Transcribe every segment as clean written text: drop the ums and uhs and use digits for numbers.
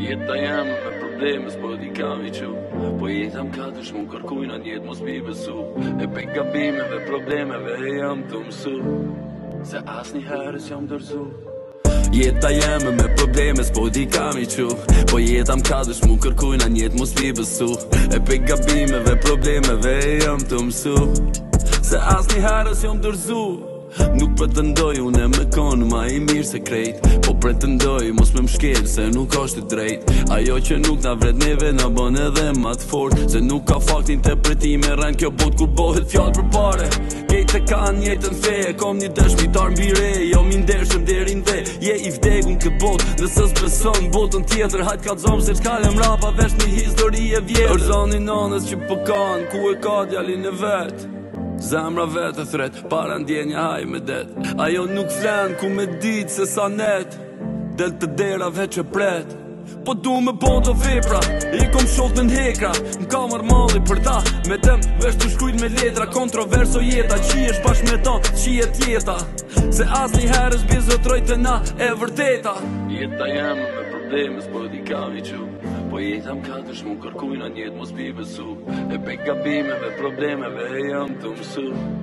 Jeta jem me probleme s'po di kam I qu Po jeta m'ka shmu kërkujna njet mos mi besu E pe gabimeve, problemeve e jam të mësu Se asni herës jam dërzu Jeta jeme me probleme s'po di kam I qu Po jeta m'ka shmu kërkujna njet mos mi besu E pe gabimeve, problemeve e jam të mësu Se asni herës jam dërzu Nuk pretendoj une me konë ma I mirë se krejt Po pretendoj mos me mshkel se nuk është drejt Ajo që nuk na vret neve na bën edhe ma të fort Se nuk ka fakt interpretime rren kjo bot kur bohet fjall për pare Kejt e kanë jetën fe Kom një dëshmitar mbi re Jo mi ndershëm derin dhe Je I vdegun këtë bot Nëse s'beson botën tjetër Hajt ka t'zom se t'kallem rapa Vesh një histori e vjetërËrzoni nanës që po kanë Ku e ka djalin e vet Zemra vetë thret, para ndjenja haj me det Ajo nuk flen ku me dit se sa net Del të dera veç e pret Po du me bon të vepra I kom shoft në n'hekra M'ka marmalli për ta Me tem vesh të shkrujt me letra Kontroverso jeta Qiesh bash me ta Qiet jeta Se as një herës bizotroj të na e vërteta Jeta jem me probleme s'po di kam I qu Po jeta m'ka shmu kërkujna njet mos mi besu E pe gabimeve, problemeve e jam të mësu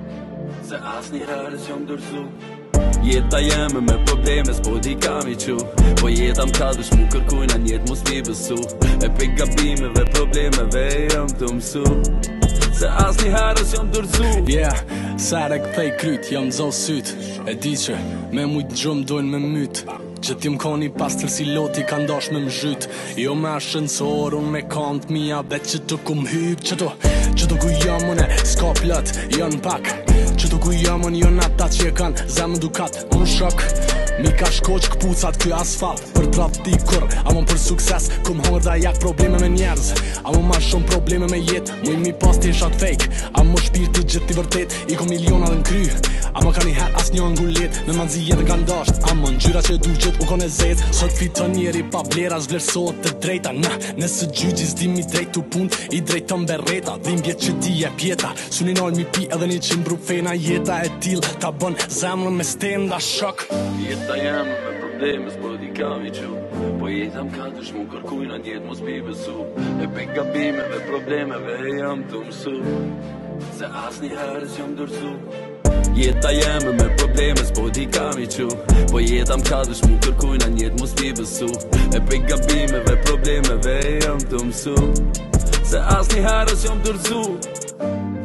Se as një herës jam dërzu Jeta jeme me probleme s'po di kam I qu Po jeta m'ka shmu kërkujna njet mos mi besu E pe gabimeve, problemeve e jam të mësu Se as një herës jam dërzu Sare këthej kryt, jam zon syt E di që me mujt gjumë dojnë me myt Që m'koni pas tërsi loti ka ndash me m'zhyt Jo me ascensor, unë me kant mija Bet që të kum hyp Që të ku jam unë s'ka plët, janë pak Që të ku jam unë janë ata që e kanë Zemë dukat, unë shok Mi ka shkoq këpucat ky asfalt Për trap ti kur, amon për sukses Kum hongër da jak probleme me njerëz Amon ma shumë probleme me jet Muj mi pas t'ishat fake Amon shpirti gjithë t'i vërtet I kom miliona dhe n'kry Amon ka një her as një ngullet Me manzi jetë nga ndasht Amon gjyra që du gjithë u kon e zet Sot fiton njeri pa blera Zvlerësot të drejta Nëse gjyqi s'dim I drejt t'u pun I drejt të mbereta Dhimbjet që ti e pjeta Sunin ojnë mi pi edhe një qimbru fena Jeta e til ta bën zemrën me stenda shok Jeta jem me probleme s'po di kam I qu Po jeta m'ka shmu kërkujna njet mos mi besu E pe gabimeve, problemeve e jam të mësu Se as një herës jam dërzu Jeta jeme me probleme s'po di kam I qu Po jeta m'ka shmu kërkujna njet mos mi besu E pe gabimeve, problemeve e jam të mësu Se as një herës jam dërzu